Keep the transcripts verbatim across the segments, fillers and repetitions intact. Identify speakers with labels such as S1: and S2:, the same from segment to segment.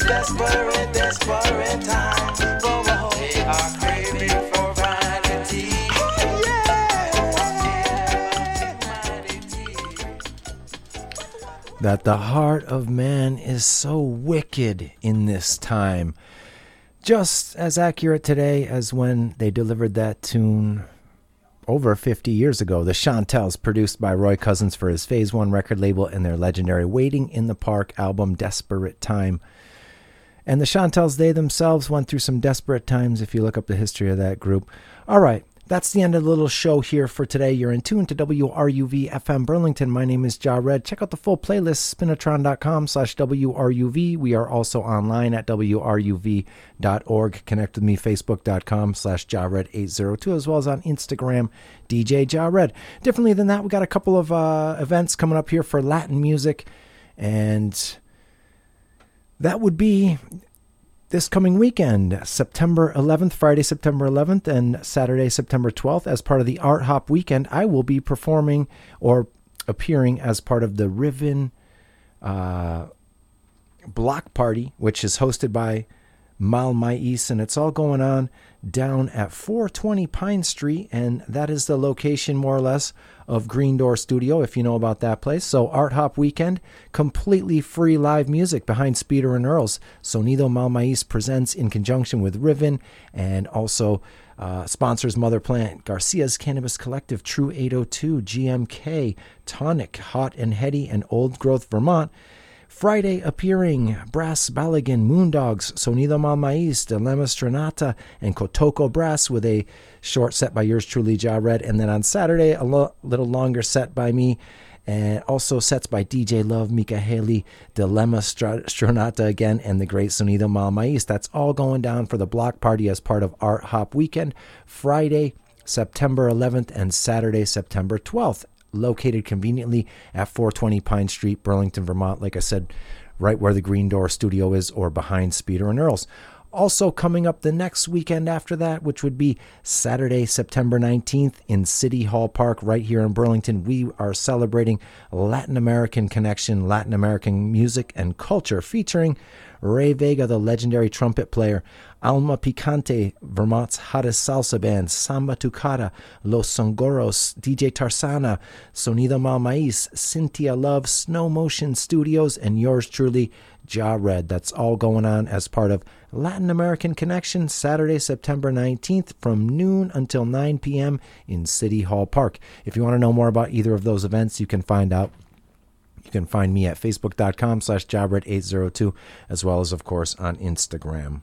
S1: desperate, desperate times. Whoa, whoa. They are craving for vanity.
S2: That the heart of man is so wicked in this time. Just as accurate today as when they delivered that tune over fifty years ago. The Chantels, produced by Roy Cousins for his Phase One record label and their legendary Waiting in the Park album, Desperate Time. And the Chantels, they themselves went through some desperate times if you look up the history of that group. All right. That's the end of the little show here for today. You're in tune to W R U V F M Burlington. My name is Ja Red. Check out the full playlist, spinatron.com slash WRUV. We are also online at W R U V dot org. Connect with me, facebook.com slash Ja Red eight oh two, as well as on Instagram, D J Ja Red. Differently than that, we got a couple of uh, events coming up here for Latin music, and that would be this coming weekend, September eleventh, Friday, September eleventh, and Saturday, September twelfth. As part of the Art Hop Weekend, I will be performing or appearing as part of the Riven uh, Block Party, which is hosted by Mal Mais, and it's all going on down at four twenty Pine Street, and that is the location, more or less, of Green Door Studio, if you know about that place. So Art Hop Weekend, completely free live music behind Speeder and Earls. Sonido Mal Mais presents in conjunction with Riven, and also uh, sponsors Mother Plant, Garcia's Cannabis Collective, True eight oh two, G M K, Tonic, Hot and Heady, and Old Growth Vermont. Friday appearing Brass Balagan, Moondogs, Sonido Mal Mais, Dilemma Strenata, and Kotoko Brass with a short set by yours truly, Ja Red. And then on Saturday, a lo- little longer set by me, and also sets by D J Love, Mika Haley, Dilemma Str- Strenata again, and the great Sonido Mal Mais. That's all going down for the block party as part of Art Hop Weekend, Friday, September eleventh, and Saturday, September twelfth. Located conveniently at four twenty Pine Street, Burlington, Vermont. Like I said, right where the Green Door Studio is, or behind Speeder and Earls. Also coming up the next weekend after that, which would be Saturday, September nineteenth in City Hall Park right here in Burlington, we are celebrating Latin American connection, Latin American music and culture, featuring Ray Vega, the legendary trumpet player, Alma Picante, Vermont's hottest salsa band, Samba Tucata, Los Songoros, D J Tarsana, Sonido Mal Mais, Cynthia Love, Snow Motion Studios, and yours truly, Ja Red. That's all going on as part of Latin American Connection, Saturday, September nineteenth from noon until nine p.m. in City Hall Park. If you want to know more about either of those events, you can find out. You can find me at facebook.com slash jabred eight oh two, as well as, of course, on Instagram.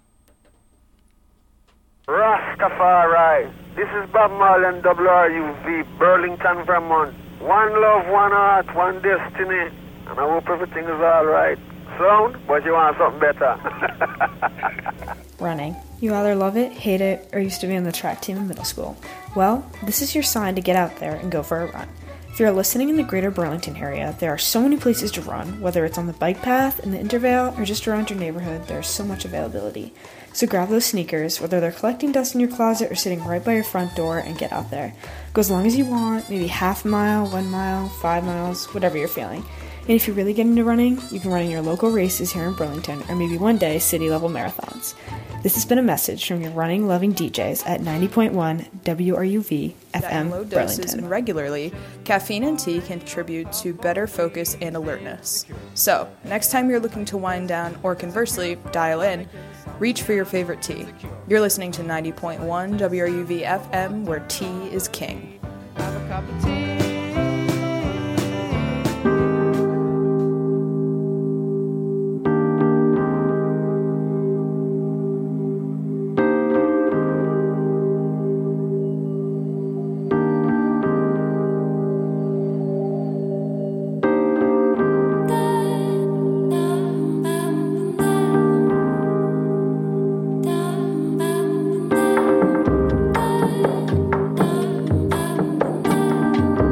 S3: Rastafari, this is Bob Marley, W R U V, Burlington, Vermont. One love, one heart, one destiny, and I hope everything is all right. Sound, but you want something better.
S4: Running. You either love it, hate it, or used to be on the track team in middle school. Well, this is your sign to get out there and go for a run. If you're listening in the greater Burlington area, there are so many places to run, whether it's on the bike path, in the Intervale, or just around your neighborhood. There's so much availability. So grab those sneakers, whether they're collecting dust in your closet or sitting right by your front door, and get out there. Go as long as you want, maybe half a mile, one mile, five miles, whatever you're feeling. And if you're really getting into running, you can run in your local races here in Burlington, or maybe one day city-level marathons. This has been a message from your running-loving D Js at ninety point one W R U V F M
S5: low
S4: Burlington.
S5: doses and regularly, caffeine and tea can contribute to better focus and alertness. So, next time you're looking to wind down, or conversely, dial in, reach for your favorite tea. You're listening to ninety point one W R U V F M, where tea is king.
S1: Have a cup of tea.
S6: Thank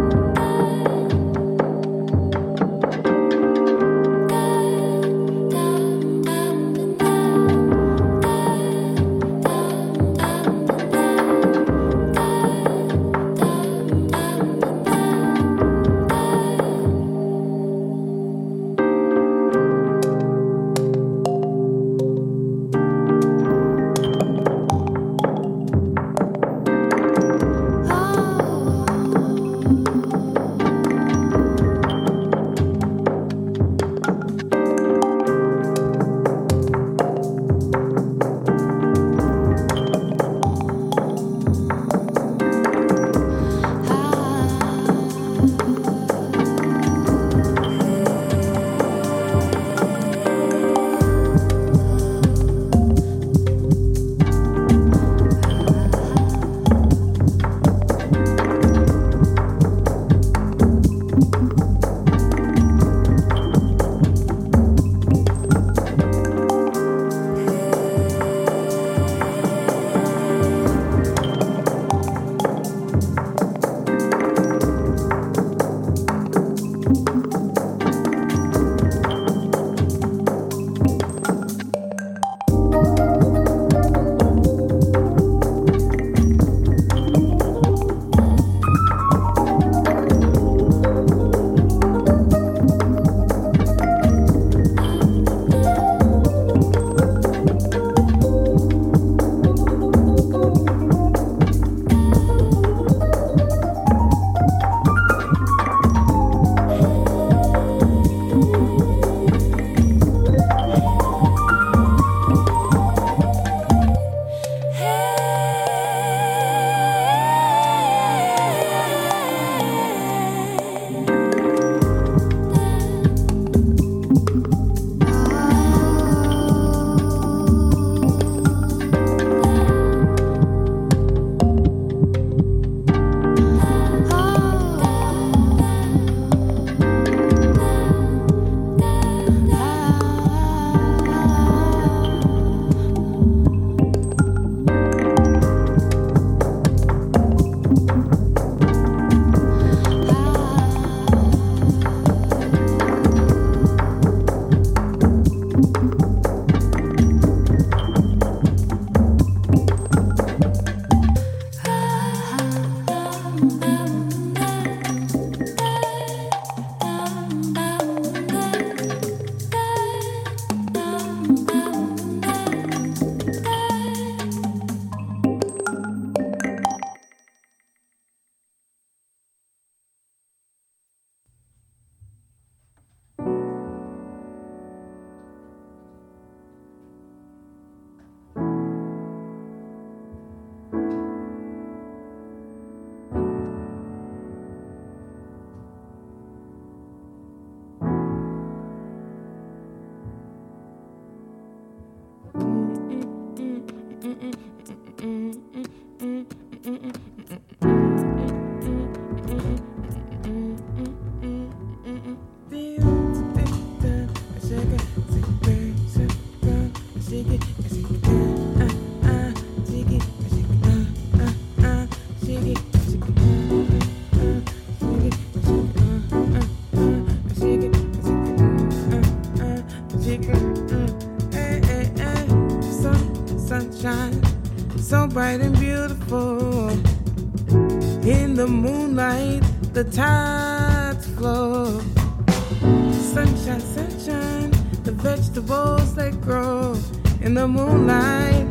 S6: bright and beautiful. In the moonlight, the tides flow. Sunshine, sunshine, the vegetables that grow in the moonlight.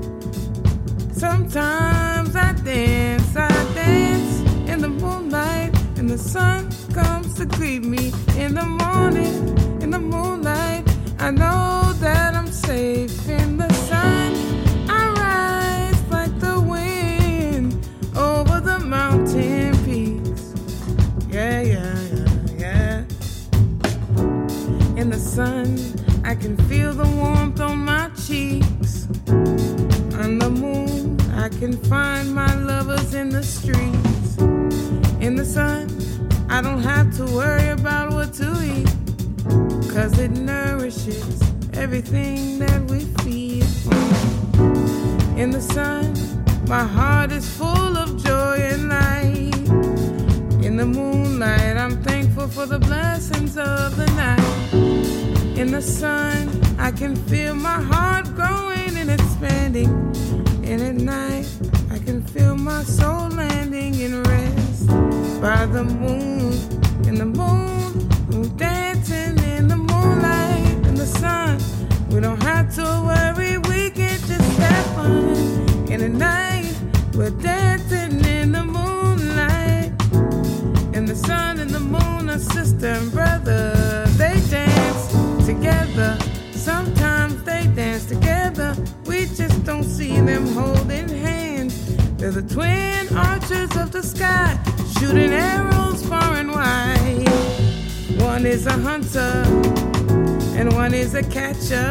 S6: Sometimes I dance, I dance in the moonlight, and the sun comes to greet me in the morning, in the moonlight. I know that I'm safe in the sun. I rise like the wind over the mountain peaks. Yeah, yeah, yeah, yeah. In the sun, I can feel the warmth on my cheeks. On the moon, I can find my lovers in the streets. In the sun, I don't have to worry about what to eat, 'cause it nourishes everything that we feed on. In the sun, my heart is full of joy and light. In the moonlight, I'm thankful for the blessings of the night. In the sun, I can feel my heart growing and expanding. And at night, I can feel my soul landing in rest. By the moon, in the moon, we're dancing in the moonlight. In the sun, we don't have to worry, we can just have fun. In the night, we're dancing in the moonlight. And the sun and the moon are sister and brother. They dance together. Sometimes they dance together. We just don't see them holding hands. They're the twin archers of the sky, shooting arrows far and wide. One is a hunter and one is a catcher.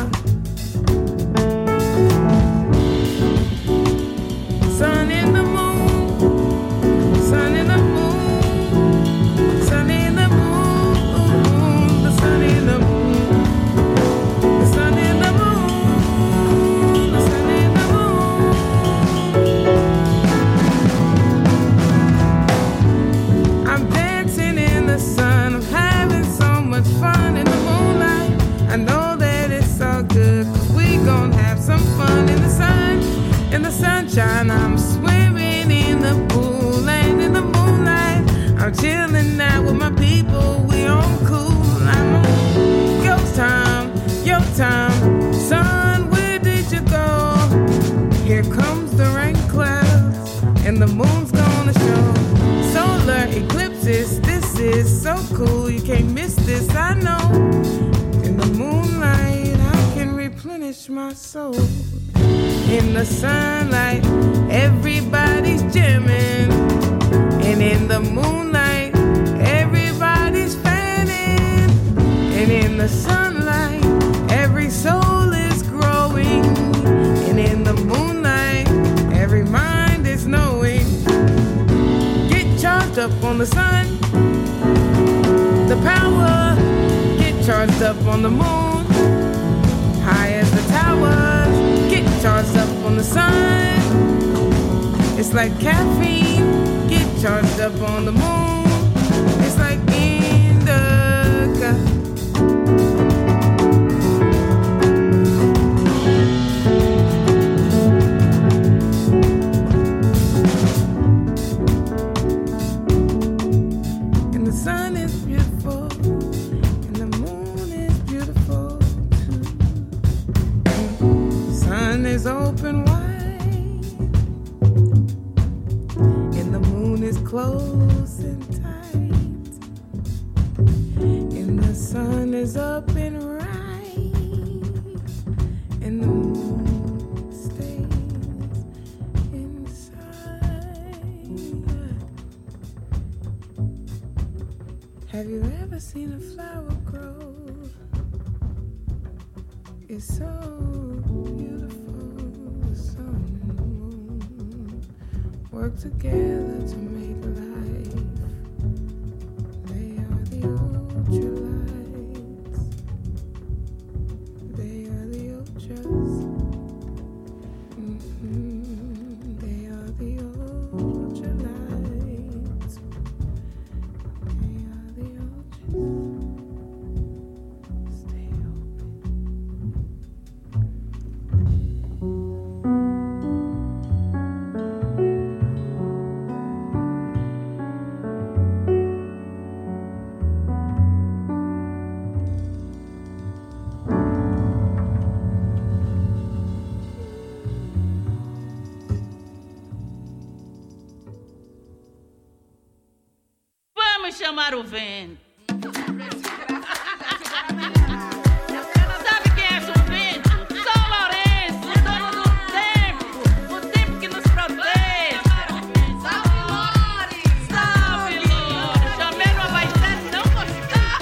S6: Sun in the moon, sun in the moon, sun in the moon, the sun in the moon, the sun in the moon, the sun in the moon. I'm dancing in the sun, I'm having so much fun in the moonlight. I know that it's all good, 'cause we gon' have some fun in the sun. In the sunshine, I'm swimming in the pool, and in the moonlight, I'm chilling out with my people. We on cool, I'm on your time, your time. Sun, where did you go? Here comes the rain clouds, and the moon's gonna show. Solar eclipses, this is so cool. You can't miss this, I know. In the moonlight, I can replenish my soul. In the sunlight, everybody's jamming. And in the moonlight, everybody's fanning. And in the sunlight, every soul is growing. And in the moonlight, every mind is knowing. Get charged up on the sun, the power. Get charged up on the moon, high as the towers. Get charged up on the sun. It's like caffeine. Get charged up on the moon. It's like indica. And the sun is beautiful, and the moon is beautiful too. Sun is open wide, and the moon is close and tight, and the sun is up and right, and the moon stays inside. Have you ever seen a flower grow? It's so beautiful. The sun and the moon work together to make life. They are the ultralights. They are the ultras. Mm-hmm. They are the ultralights. They are the ultras. Stay open.
S7: chamar o vento. Sabe quem é esse vento? São Lourenço, o dono do tempo, o tempo que nos protege. Salve, Lore! Salve, Lore! Chamei no Abaité, não gostar.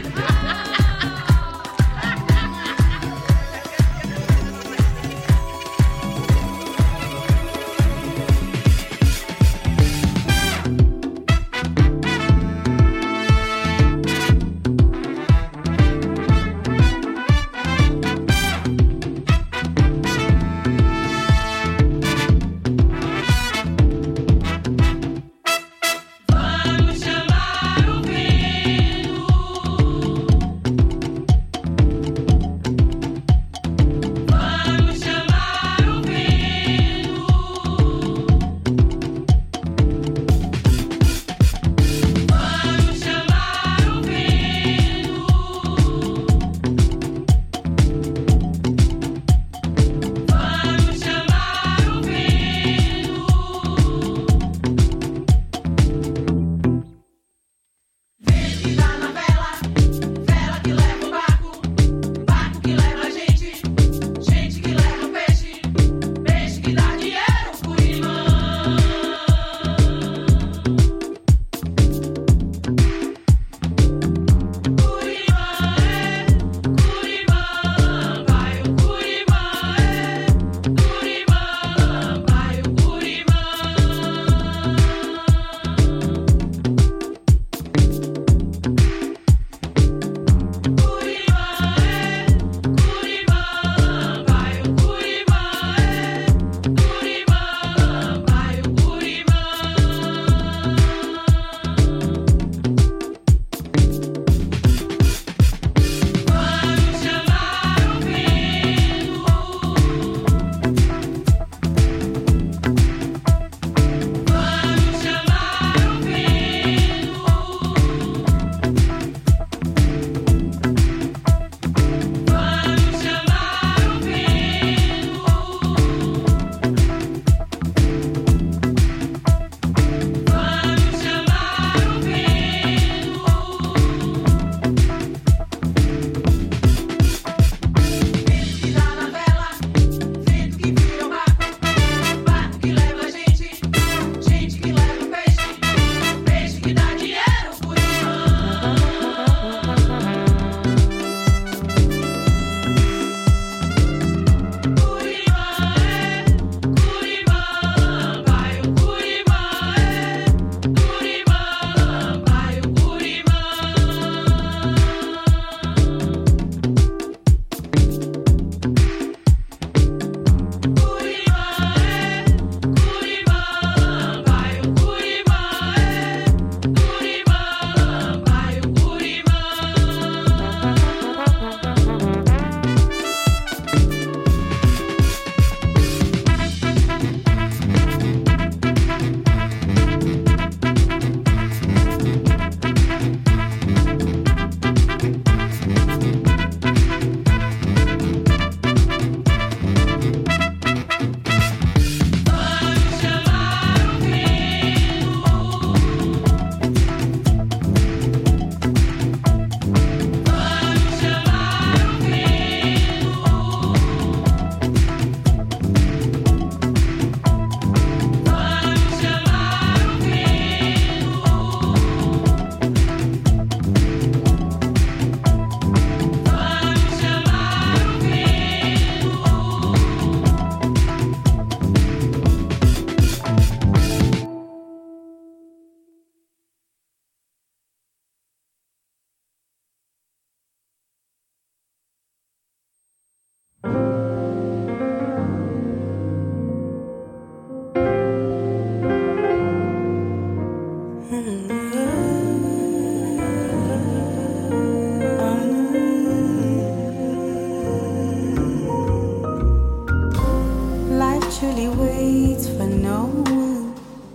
S8: truly waits for no one.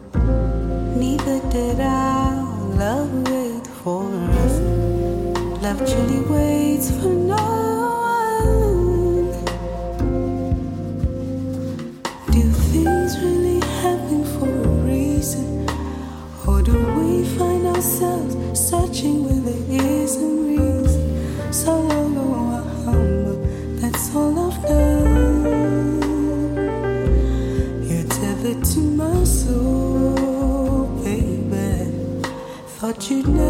S8: Neither did our love wait for us. Love truly waits for no one. Do things really happen for a reason? Or do we find ourselves searching what you'd never